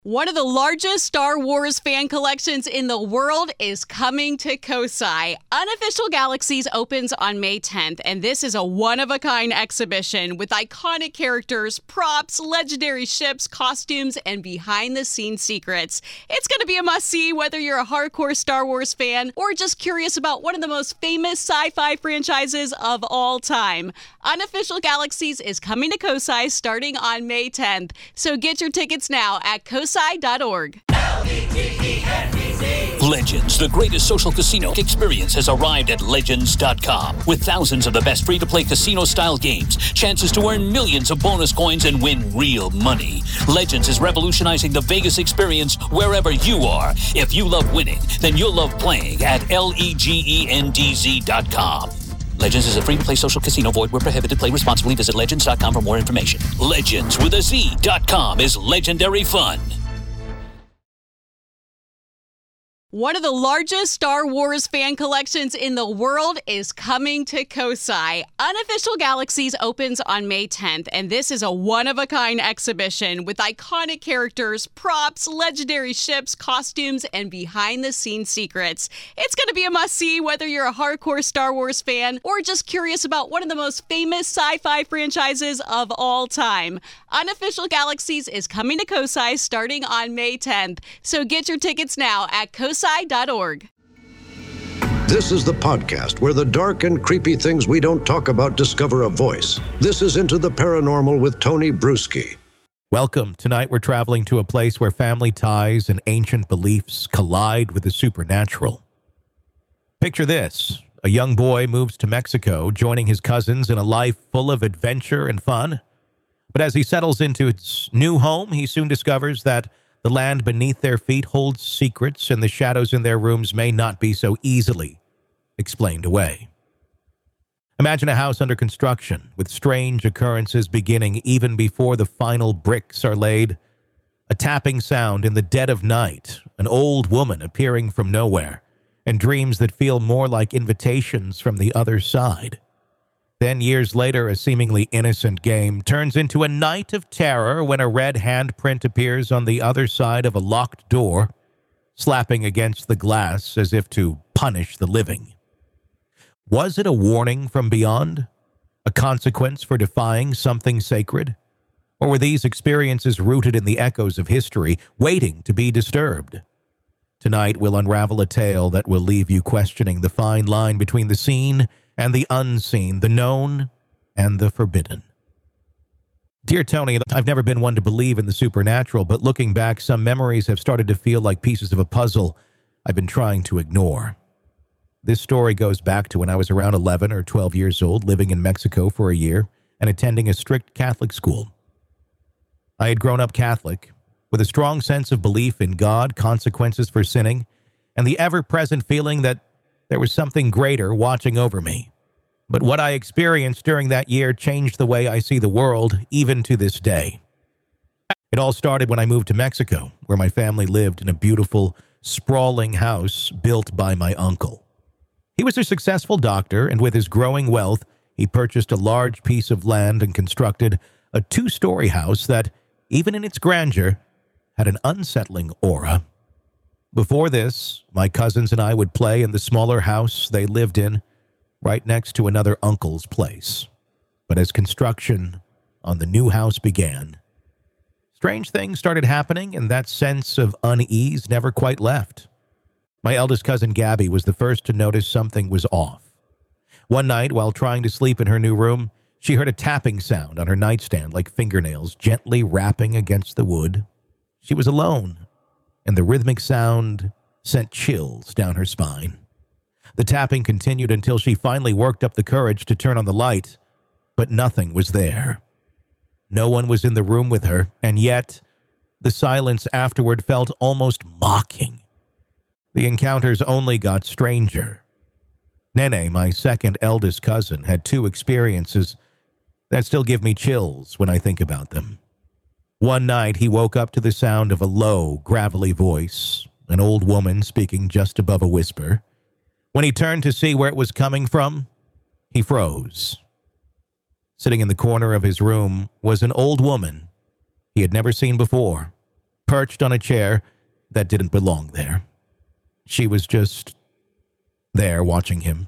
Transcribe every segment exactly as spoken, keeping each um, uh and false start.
One of the largest Star Wars fan collections in the world is coming to Kosai. Unofficial Galaxies opens on May tenth, and this is a one-of-a-kind exhibition with iconic characters, props, legendary ships, costumes, and behind-the-scenes secrets. It's going to be a must-see whether you're a hardcore Star Wars fan or just curious about one of the most famous sci-fi franchises of all time. Unofficial Galaxies is coming to Kosai starting on May tenth, so get your tickets now at kosai dot org. Legends, the greatest social casino experience, has arrived at legends dot com. With thousands of the best free-to-play casino-style games, chances to earn millions of bonus coins and win real money. Legends is revolutionizing the Vegas experience wherever you are. If you love winning, then you'll love playing at legends dot com. Legends is a free-to-play social casino. Void where prohibited. Play responsibly. Visit legends dot com for more information. Legends with a Z dot com is legendary fun. One of the largest Star Wars fan collections in the world is coming to Kosai. Unofficial Galaxies opens on May tenth, and this is a one-of-a-kind exhibition with iconic characters, props, legendary ships, costumes, and behind-the-scenes secrets. It's going to be a must-see whether you're a hardcore Star Wars fan or just curious about one of the most famous sci-fi franchises of all time. Unofficial Galaxies is coming to Kosai starting on May tenth, so get your tickets now at kosai dot org. This is the podcast where the dark and creepy things we don't talk about discover a voice. This is Into the Paranormal with Tony Bruschi. Welcome. Tonight we're traveling to a place where family ties and ancient beliefs collide with the supernatural. Picture this. A young boy moves to Mexico, joining his cousins in a life full of adventure and fun. But as he settles into his new home, he soon discovers that the land beneath their feet holds secrets, and the shadows in their rooms may not be so easily explained away. Imagine a house under construction, with strange occurrences beginning even before the final bricks are laid. A tapping sound in the dead of night, an old woman appearing from nowhere, and dreams that feel more like invitations from the other side. Then, years later, a seemingly innocent game turns into a night of terror when a red handprint appears on the other side of a locked door, slapping against the glass as if to punish the living. Was it a warning from beyond? A consequence for defying something sacred? Or were these experiences rooted in the echoes of history, waiting to be disturbed? Tonight, we'll unravel a tale that will leave you questioning the fine line between the seen and the unseen, the known and the forbidden. Dear Tony, I've never been one to believe in the supernatural, but looking back, some memories have started to feel like pieces of a puzzle I've been trying to ignore. This story goes back to when I was around eleven or twelve years old, living in Mexico for a year and attending a strict Catholic school. I had grown up Catholic, with a strong sense of belief in God, consequences for sinning, and the ever-present feeling that there was something greater watching over me. But what I experienced during that year changed the way I see the world, even to this day. It all started when I moved to Mexico, where my family lived in a beautiful, sprawling house built by my uncle. He was a successful doctor, and with his growing wealth, he purchased a large piece of land and constructed a two-story house that, even in its grandeur, had an unsettling aura. Before this, my cousins and I would play in the smaller house they lived in, right next to another uncle's place. But as construction on the new house began, strange things started happening, and that sense of unease never quite left. My eldest cousin Gabby was the first to notice something was off. One night, while trying to sleep in her new room, she heard a tapping sound on her nightstand, like fingernails gently rapping against the wood. She was alone, and the rhythmic sound sent chills down her spine. The tapping continued until she finally worked up the courage to turn on the light, but nothing was there. No one was in the room with her, and yet the silence afterward felt almost mocking. The encounters only got stranger. Nene, my second eldest cousin, had two experiences that still give me chills when I think about them. One night, he woke up to the sound of a low, gravelly voice, an old woman speaking just above a whisper. When he turned to see where it was coming from, he froze. Sitting in the corner of his room was an old woman he had never seen before, perched on a chair that didn't belong there. She was just there watching him.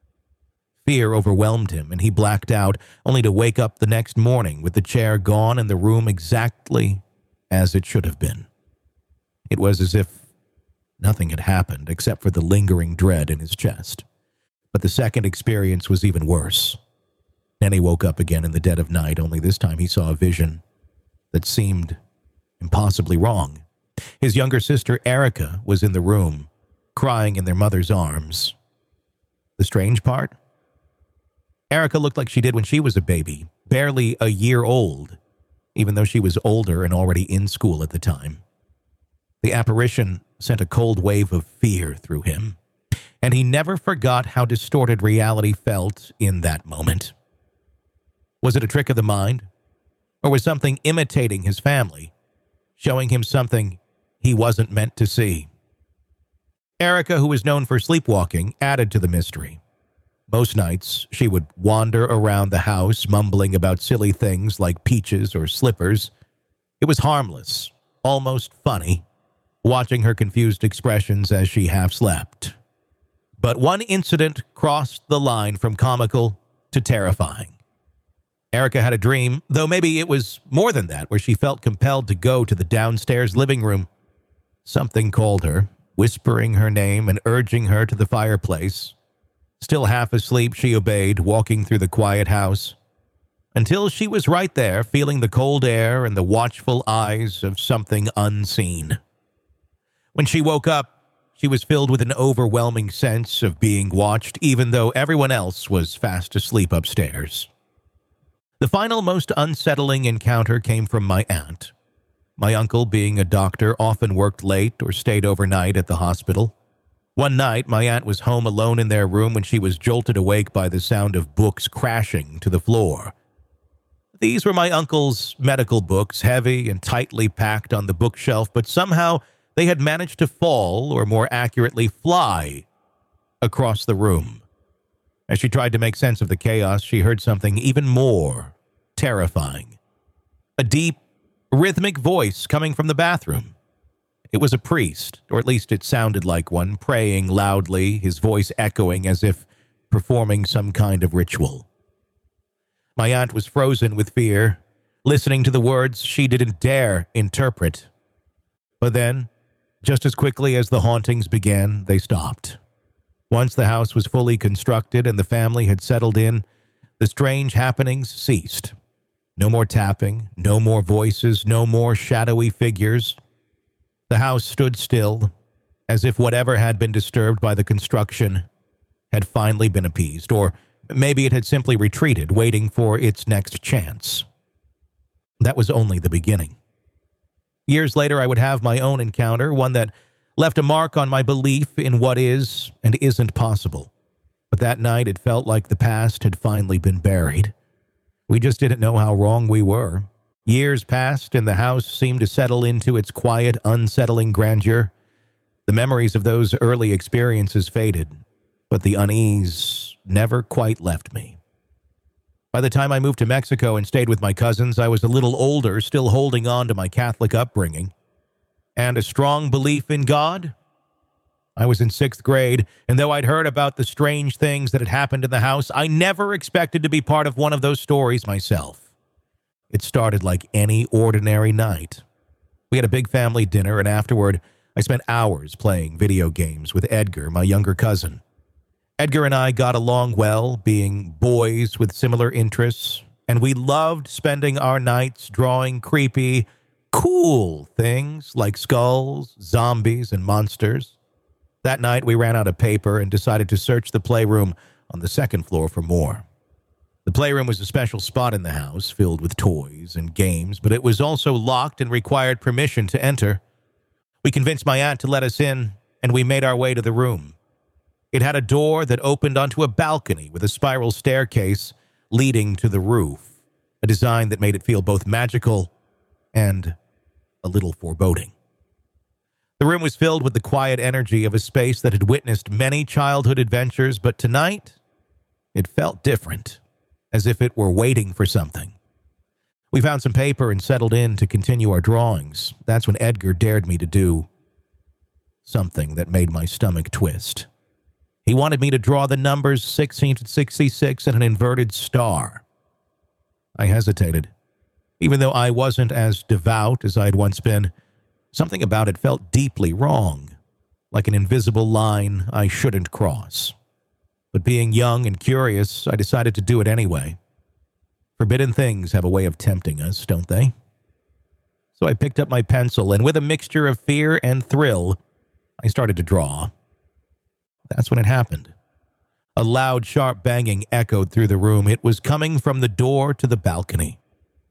Fear overwhelmed him, and he blacked out, only to wake up the next morning with the chair gone and the room exactly as it should have been. It was as if nothing had happened except for the lingering dread in his chest. But the second experience was even worse. Then he woke up again in the dead of night, only this time he saw a vision that seemed impossibly wrong. His younger sister, Erica, was in the room, crying in their mother's arms. The strange part? Erica looked like she did when she was a baby, barely a year old, even though she was older and already in school at the time. The apparition sent a cold wave of fear through him, and he never forgot how distorted reality felt in that moment. Was it a trick of the mind? Or was something imitating his family, showing him something he wasn't meant to see? Erica, who was known for sleepwalking, added to the mystery. Most nights, she would wander around the house, mumbling about silly things like peaches or slippers. It was harmless, almost funny, watching her confused expressions as she half slept. But one incident crossed the line from comical to terrifying. Erica had a dream, though maybe it was more than that, where she felt compelled to go to the downstairs living room. Something called her, whispering her name and urging her to the fireplace. Still half asleep, she obeyed, walking through the quiet house, until she was right there, feeling the cold air and the watchful eyes of something unseen. When she woke up, she was filled with an overwhelming sense of being watched, even though everyone else was fast asleep upstairs. The final, most unsettling encounter came from my aunt. My uncle, being a doctor, often worked late or stayed overnight at the hospital. One night, my aunt was home alone in their room when she was jolted awake by the sound of books crashing to the floor. These were my uncle's medical books, heavy and tightly packed on the bookshelf, but somehow they had managed to fall, or more accurately, fly, across the room. As she tried to make sense of the chaos, she heard something even more terrifying. A deep, rhythmic voice coming from the bathroom. It was a priest, or at least it sounded like one, praying loudly, his voice echoing as if performing some kind of ritual. My aunt was frozen with fear, listening to the words she didn't dare interpret. But then, just as quickly as the hauntings began, they stopped. Once the house was fully constructed and the family had settled in, the strange happenings ceased. No more tapping, no more voices, no more shadowy figures. The house stood still, as if whatever had been disturbed by the construction had finally been appeased, or maybe it had simply retreated, waiting for its next chance. That was only the beginning. Years later, I would have my own encounter, one that left a mark on my belief in what is and isn't possible. But that night, it felt like the past had finally been buried. We just didn't know how wrong we were. Years passed, and the house seemed to settle into its quiet, unsettling grandeur. The memories of those early experiences faded, but the unease never quite left me. By the time I moved to Mexico and stayed with my cousins, I was a little older, still holding on to my Catholic upbringing. And a strong belief in God? I was in sixth grade, and though I'd heard about the strange things that had happened in the house, I never expected to be part of one of those stories myself. It started like any ordinary night. We had a big family dinner, and afterward, I spent hours playing video games with Edgar, my younger cousin. Edgar and I got along well, being boys with similar interests, and we loved spending our nights drawing creepy, cool things like skulls, zombies, and monsters. That night, we ran out of paper and decided to search the playroom on the second floor for more. The playroom was a special spot in the house, filled with toys and games, but it was also locked and required permission to enter. We convinced my aunt to let us in, and we made our way to the room. It had a door that opened onto a balcony with a spiral staircase leading to the roof, a design that made it feel both magical and a little foreboding. The room was filled with the quiet energy of a space that had witnessed many childhood adventures, but tonight, it felt different, as if it were waiting for something. We found some paper and settled in to continue our drawings. That's when Edgar dared me to do something that made my stomach twist. He wanted me to draw the numbers sixteen sixty-six and an inverted star. I hesitated. Even though I wasn't as devout as I'd once been, something about it felt deeply wrong, like an invisible line I shouldn't cross. But being young and curious, I decided to do it anyway. Forbidden things have a way of tempting us, don't they? So I picked up my pencil, and with a mixture of fear and thrill, I started to draw. That's when it happened. A loud, sharp banging echoed through the room. It was coming from the door to the balcony.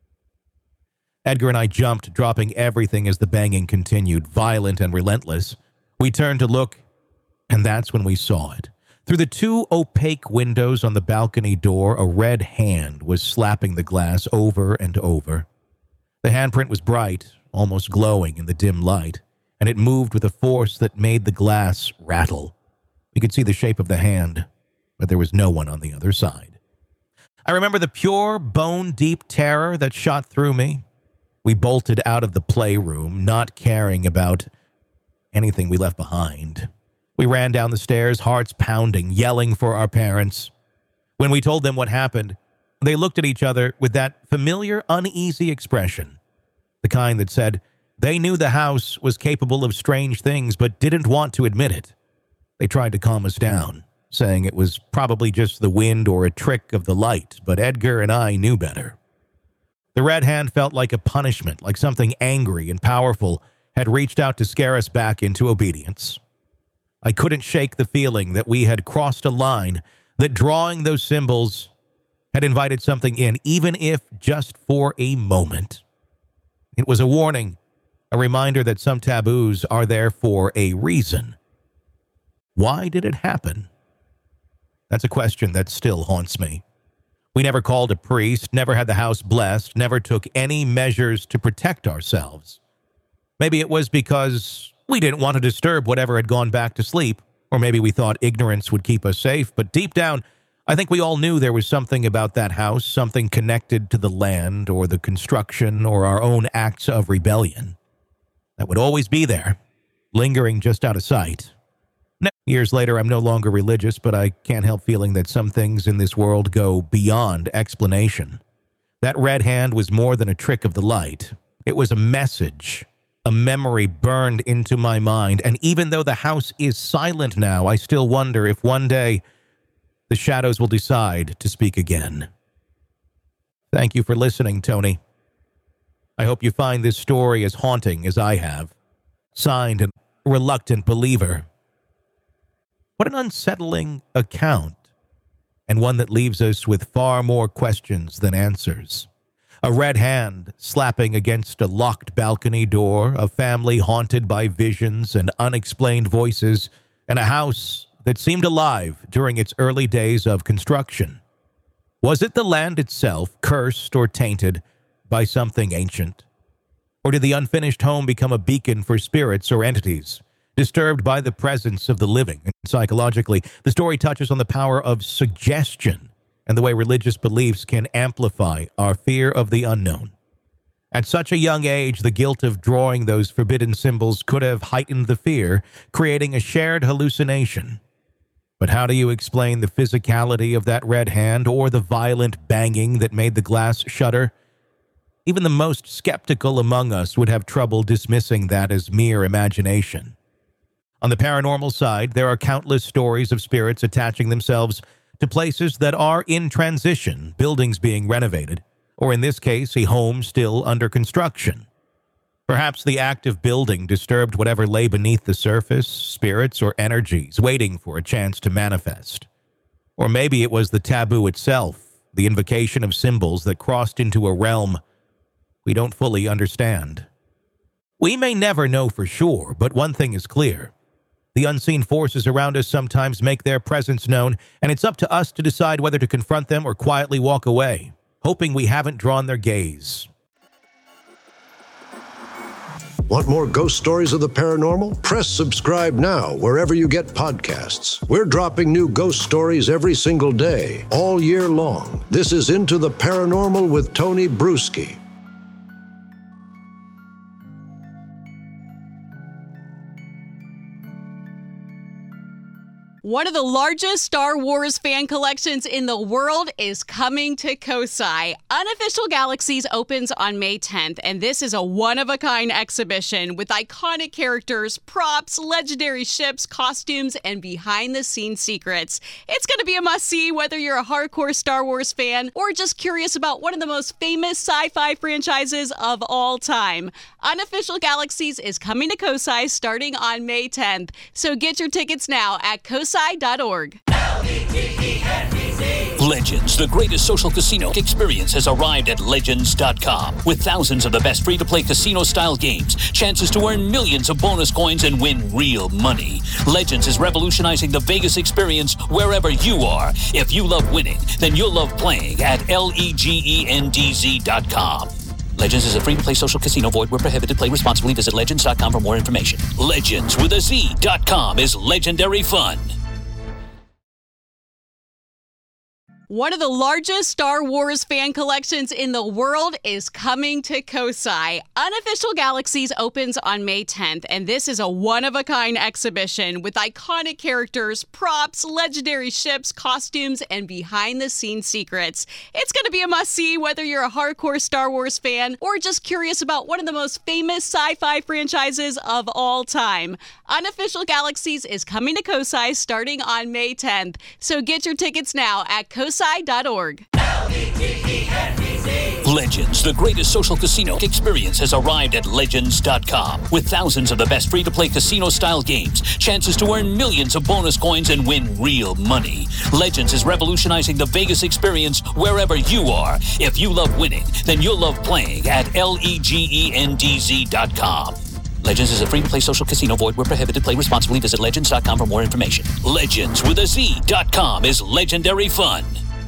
Edgar and I jumped, dropping everything as the banging continued, violent and relentless. We turned to look, and that's when we saw it. Through the two opaque windows on the balcony door, a red hand was slapping the glass over and over. The handprint was bright, almost glowing in the dim light, and it moved with a force that made the glass rattle. We could see the shape of the hand, but there was no one on the other side. I remember the pure, bone-deep terror that shot through me. We bolted out of the playroom, not caring about anything we left behind. We ran down the stairs, hearts pounding, yelling for our parents. When we told them what happened, they looked at each other with that familiar, uneasy expression, the kind that said they knew the house was capable of strange things but didn't want to admit it. They tried to calm us down, saying it was probably just the wind or a trick of the light, but Edgar and I knew better. The red hand felt like a punishment, like something angry and powerful had reached out to scare us back into obedience. I couldn't shake the feeling that we had crossed a line, that drawing those symbols had invited something in, even if just for a moment. It was a warning, a reminder that some taboos are there for a reason. Why did it happen? That's a question that still haunts me. We never called a priest, never had the house blessed, never took any measures to protect ourselves. Maybe it was because we didn't want to disturb whatever had gone back to sleep, or maybe we thought ignorance would keep us safe, but deep down, I think we all knew there was something about that house, something connected to the land or the construction or our own acts of rebellion that would always be there, lingering just out of sight. Years later, I'm no longer religious, but I can't help feeling that some things in this world go beyond explanation. That red hand was more than a trick of the light. It was a message, a memory burned into my mind, and even though the house is silent now, I still wonder if one day the shadows will decide to speak again. Thank you for listening, Tony. I hope you find this story as haunting as I have. Signed, a reluctant believer. What an unsettling account, and one that leaves us with far more questions than answers. A red hand slapping against a locked balcony door, a family haunted by visions and unexplained voices, and a house that seemed alive during its early days of construction. Was it the land itself, cursed or tainted by something ancient? Or did the unfinished home become a beacon for spirits or entities disturbed by the presence of the living? And psychologically, the story touches on the power of suggestion and the way religious beliefs can amplify our fear of the unknown. At such a young age, the guilt of drawing those forbidden symbols could have heightened the fear, creating a shared hallucination. But how do you explain the physicality of that red hand or the violent banging that made the glass shudder? Even the most skeptical among us would have trouble dismissing that as mere imagination. On the paranormal side, there are countless stories of spirits attaching themselves to places that are in transition, buildings being renovated, or in this case, a home still under construction. Perhaps the act of building disturbed whatever lay beneath the surface, spirits or energies waiting for a chance to manifest. Or maybe it was the taboo itself, the invocation of symbols that crossed into a realm we don't fully understand. We may never know for sure, but one thing is clear. The unseen forces around us sometimes make their presence known, and it's up to us to decide whether to confront them or quietly walk away, hoping we haven't drawn their gaze. Want more ghost stories of the paranormal? Press subscribe now wherever you get podcasts. We're dropping new ghost stories every single day, all year long. This is Into the Paranormal with Tony Bruschi. One of the largest Star Wars fan collections in the world is coming to Kosai. Unofficial Galaxies opens on May tenth, and this is a one-of-a-kind exhibition with iconic characters, props, legendary ships, costumes, and behind-the-scenes secrets. It's going to be a must-see whether you're a hardcore Star Wars fan or just curious about one of the most famous sci-fi franchises of all time. Unofficial Galaxies is coming to Kosai starting on May tenth, so get your tickets now at kosai dot org. Legends, the greatest social casino experience, has arrived at legends dot com. With thousands of the best free-to-play casino-style games, chances to earn millions of bonus coins and win real money. Legends is revolutionizing the Vegas experience wherever you are. If you love winning, then you'll love playing at legends dot com. Legends is a free-to-play social casino. Void where prohibited. Play responsibly. Visit legends dot com for more information. Legends with a Z dot com is legendary fun. One of the largest Star Wars fan collections in the world is coming to Kosai. Unofficial Galaxies opens on May tenth, and this is a one-of-a-kind exhibition with iconic characters, props, legendary ships, costumes, and behind-the-scenes secrets. It's going to be a must-see whether you're a hardcore Star Wars fan or just curious about one of the most famous sci-fi franchises of all time. Unofficial Galaxies is coming to Kosai starting on May tenth, so get your tickets now at kosai dot org. Legends, the greatest social casino experience, has arrived at legends dot com. With thousands of the best free-to-play casino-style games, chances to earn millions of bonus coins and win real money. Legends is revolutionizing the Vegas experience wherever you are. If you love winning, then you'll love playing at legends dot com. Legends is a free-to-play social casino. Void where prohibited. Play responsibly. Visit legends dot com for more information. Legends with a Z dot com is legendary fun.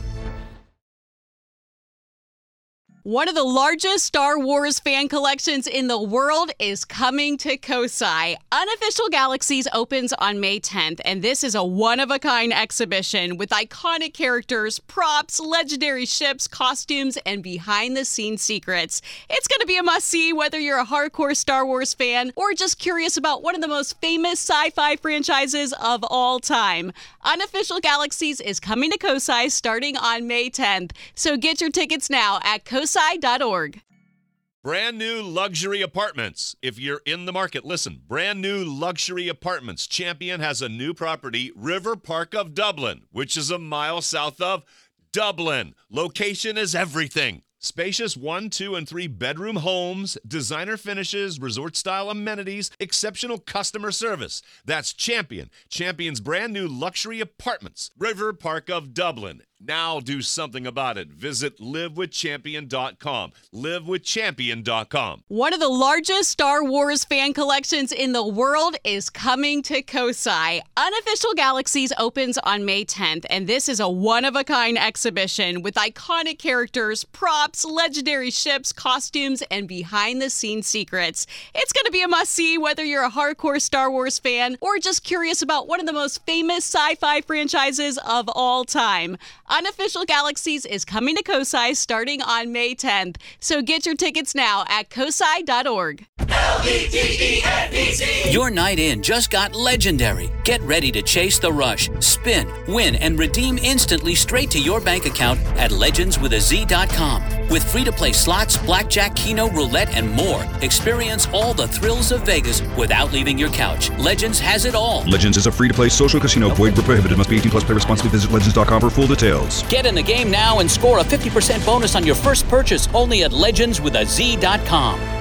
One of the largest Star Wars fan collections in the world is coming to Kosai. Unofficial Galaxies opens on May tenth, and this is a one-of-a-kind exhibition with iconic characters, props, legendary ships, costumes, and behind-the-scenes secrets. It's going to be a must-see whether you're a hardcore Star Wars fan or just curious about one of the most famous sci-fi franchises of all time. Unofficial Galaxies is coming to Kosai starting on May tenth, so get your tickets now at kosai dot org. Brand new luxury apartments. If you're in the market, listen. Brand new luxury apartments. Champion has a new property, River Park of Dublin, which is a mile south of Dublin. Location is everything. Spacious one, two, and three bedroom homes, designer finishes, resort-style amenities, exceptional customer service. That's Champion. Champion's brand new luxury apartments. River Park of Dublin. Now do something about it. Visit live with champion dot com. live with champion dot com. One of the largest Star Wars fan collections in the world is coming to Kosai. Unofficial Galaxies opens on May tenth, and this is a one-of-a-kind exhibition with iconic characters, props, legendary ships, costumes, and behind-the-scenes secrets. It's going to be a must-see whether you're a hardcore Star Wars fan or just curious about one of the most famous sci-fi franchises of all time. Unofficial Galaxies is coming to Kosai starting on May tenth, so get your tickets now at kosai dot org. L E G E N D Z. Your night in just got legendary. Get ready to chase the rush, spin, win, and redeem instantly straight to your bank account at legends with a Z dot com. With free-to-play slots, blackjack, keno, roulette, and more, experience all the thrills of Vegas without leaving your couch. Legends has it all. Legends is a free-to-play social casino. Void where prohibited. Must be eighteen plus. Play responsibly. Visit legends dot com for full details. Get in the game now and score a fifty percent bonus on your first purchase only at legends with a Z dot com.